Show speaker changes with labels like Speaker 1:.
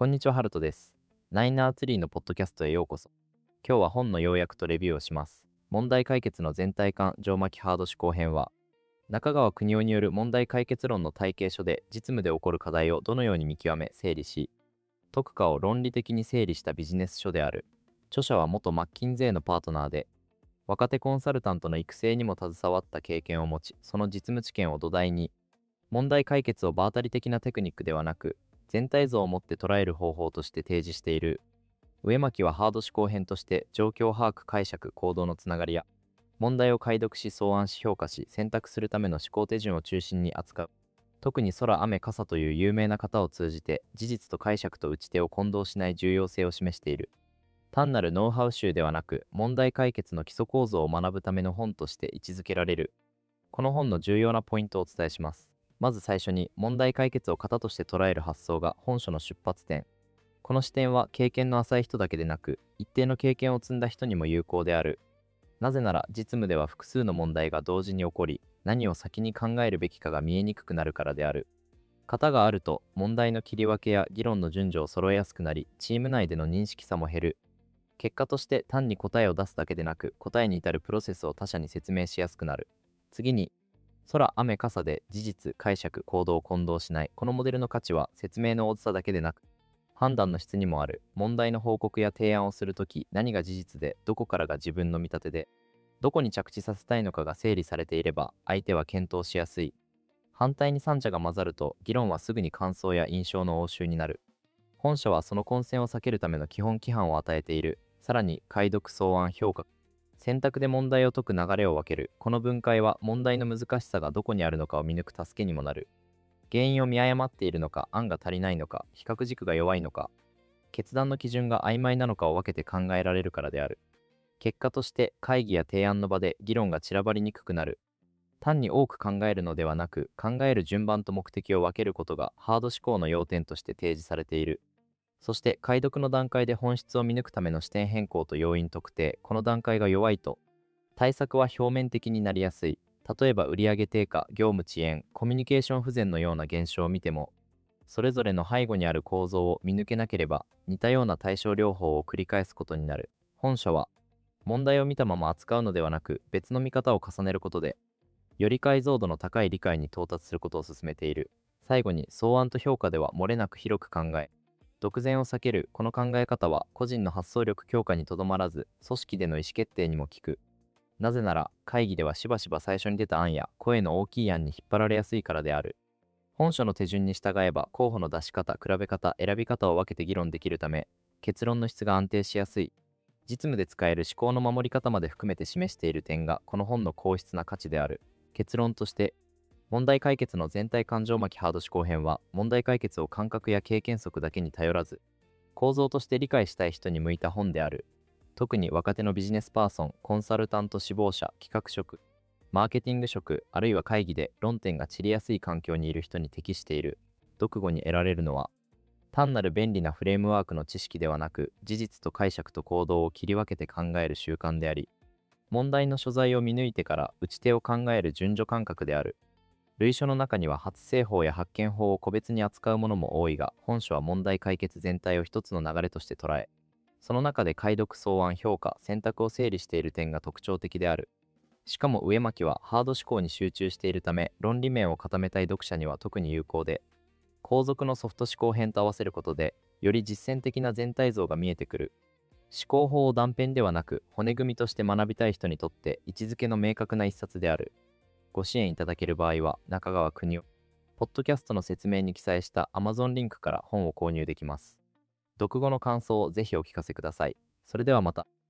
Speaker 1: こんにちは、ハルトです。ナイナーツリーのポッドキャストへようこそ。今日は本の要約とレビューをします。問題解決の全体感上巻きハード思考編は、中川邦夫による問題解決論の体系書で実務で起こる課題をどのように見極め整理し、解くかを論理的に整理したビジネス書である。著者は元マッキンゼーのパートナーで、若手コンサルタントの育成にも携わった経験を持ち、その実務知見を土台に、問題解決を場当たり的なテクニックではなく、全体像を持って捉える方法として提示している。上巻はハード思考編として状況把握解釈行動のつながりや問題を解読し相案し評価し選択するための思考手順を中心に扱う。特に空雨傘という有名な型を通じて事実と解釈と打ち手を混同しない重要性を示している。単なるノウハウ集ではなく問題解決の基礎構造を学ぶための本として位置づけられる。この本の重要なポイントをお伝えします。まず最初に問題解決を型として捉える発想が本書の出発点。この視点は経験の浅い人だけでなく一定の経験を積んだ人にも有効である。なぜなら実務では複数の問題が同時に起こり何を先に考えるべきかが見えにくくなるからである。型があると問題の切り分けや議論の順序を揃えやすくなりチーム内での認識差も減る。結果として単に答えを出すだけでなく答えに至るプロセスを他者に説明しやすくなる。次に空、雨、傘で事実、解釈、行動を混同しない。このモデルの価値は説明の大さだけでなく、判断の質にもある。問題の報告や提案をするとき、何が事実で、どこからが自分の見立てで、どこに着地させたいのかが整理されていれば、相手は検討しやすい。反対に三者が混ざると、議論はすぐに感想や印象の応酬になる。本書はその混戦を避けるための基本規範を与えている。さらに、解読、相案、評価。選択で問題を解く流れを分ける。この分解は問題の難しさがどこにあるのかを見抜く助けにもなる。原因を見誤っているのか、案が足りないのか、比較軸が弱いのか、決断の基準が曖昧なのかを分けて考えられるからである。結果として会議や提案の場で議論が散らばりにくくなる。単に多く考えるのではなく、考える順番と目的を分けることがハード思考の要点として提示されている。そして解読の段階で本質を見抜くための視点変更と要因特定。この段階が弱いと対策は表面的になりやすい。例えば売上低下、業務遅延、コミュニケーション不全のような現象を見ても、それぞれの背後にある構造を見抜けなければ似たような対症療法を繰り返すことになる。本書は問題を見たまま扱うのではなく別の見方を重ねることでより解像度の高い理解に到達することを進めている。最後に相案と評価では漏れなく広く考え独善を避ける。この考え方は個人の発想力強化にとどまらず組織での意思決定にも効く。なぜなら会議ではしばしば最初に出た案や声の大きい案に引っ張られやすいからである。本書の手順に従えば候補の出し方、比べ方、選び方を分けて議論できるため結論の質が安定しやすい。実務で使える思考の守り方まで含めて示している点がこの本の高質な価値である。結論として問題解決の全体感情巻きハード思考編は問題解決を感覚や経験則だけに頼らず構造として理解したい人に向いた本である。特に若手のビジネスパーソン、コンサルタント志望者、企画職、マーケティング職、あるいは会議で論点が散りやすい環境にいる人に適している。読後に得られるのは、単なる便利なフレームワークの知識ではなく、事実と解釈と行動を切り分けて考える習慣であり、問題の所在を見抜いてから打ち手を考える順序感覚である。類書の中には発生法や発見法を個別に扱うものも多いが、本書は問題解決全体を一つの流れとして捉え、その中で解読、相案、評価、選択を整理している点が特徴的である。しかも上巻はハード思考に集中しているため、論理面を固めたい読者には特に有効で、後続のソフト思考編と合わせることで、より実践的な全体像が見えてくる。思考法を断片ではなく、骨組みとして学びたい人にとって位置づけの明確な一冊である。ご支援いただける場合は、中川邦夫、ポッドキャストの説明に記載した Amazon リンクから本を購入できます。読後の感想をぜひお聞かせください。それではまた。